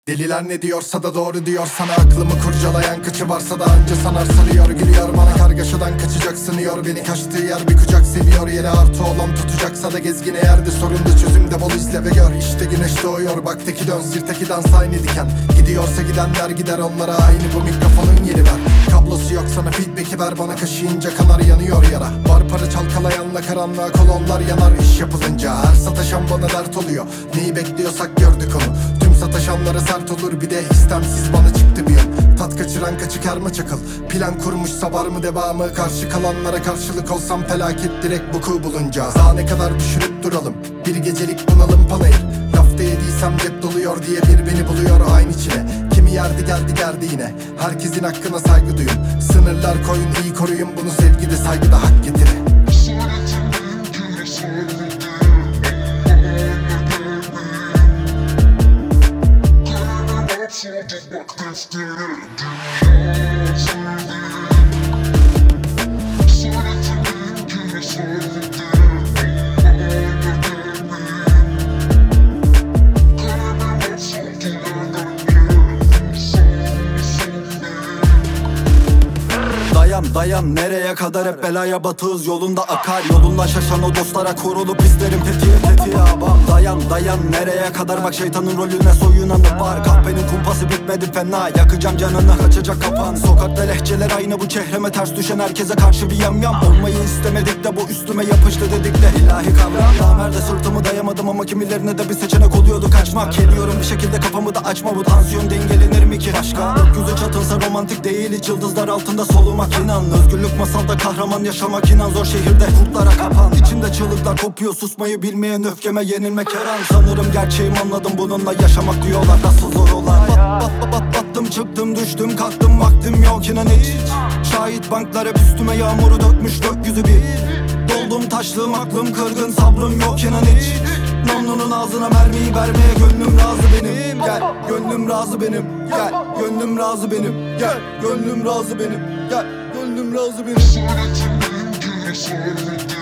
Deliler ne diyorsa da doğru diyor sana. Aklımı kurcalayan kıçı varsa da anca sanar sarıyor. Gülüyor bana kargaşadan kaçacak sanıyor. Beni kaçtığı yer bir kucak seviyor. Yere artı olan tutacaksa da gezgine yerde. Sorunda çözümde bol izle ve gör. İşte güneş doğuyor bak teki dön sirteki dans aynı diken. Gidiyorsa gidenler gider onlara aynı bu mikrofonun yeri ver. Kablosu yok sana feedback'i ver bana kaşıyınca kanar yanıyor yara. Var para çalkalayanla karanlığa kolonlar yanar iş yapılınca. Her sataşan bana dert oluyor. Neyi bekliyorsak gördük onu. Tüm sataşanlara sert olur bir de istemsiz bana çıktı bir an. Tat kaçıran kaçı karma çakıl. Plan kurmuşsa var mı devamı? Karşı kalanlara karşılık olsam felaket direkt vuku bulunca. Daha ne kadar düşünüp duralım? Bir gecelik bunalım panayır. Lafta yediysem cep doluyor diye bir beni buluyor aynı çile. Kimi yerdi geldi yine. Herkesin hakkına saygı duyun. Sınırlar koyun iyi koruyun bunu, sevgide saygıda hak getirin. Dayan nereye kadar hep belaya batığız, yolunda akar. Yolundan şaşan o dostlara kurulup isterim tetiğe abam. Dayan nereye kadar bak şeytanın rolüne soyunanı var. Kahvenin kumpası bitmedi fena, yakacağım canını kaçacak kapan. Sokakta lehçeler aynı bu çehreme ters düşen herkese karşı bir yamyam. Olmayı istemedik de bu üstüme yapıştı dedik de ilahi kavram. Namerde sırtımı dayamadım ama kimilerine de bir seçenek oluyordu kaçmak. Geliyorum bir şekilde kafamı da açma, bu tansiyon dengelenir mi ki başka? Gökyüzü çatınsa romantik değil hiç, yıldızlar altında solumak inan. Özgürlük masalda kahraman yaşamak inan, zor şehirde kurtlara kapan. İçimde çığlıklar kopuyor susmayı bilmeyen öfkeme yenilmek her an. Sanırım gerçeğimi anladım bununla yaşamak diyorlar nasıl zor olan. Battım çıktım düştüm kalktım vaktim yok inan hiç. Şahit banklar hep üstüme yağmuru dökmüş gökyüzü bir. Doldum taşlığım aklım kırgın sabrım yok inan hiç. Namlunun ağzına mermiyi vermeye gönlüm razı benim. Gel gönlüm razı benim. Gel gönlüm razı benim. Gel gönlüm razı benim. Gel gönlüm razı benim.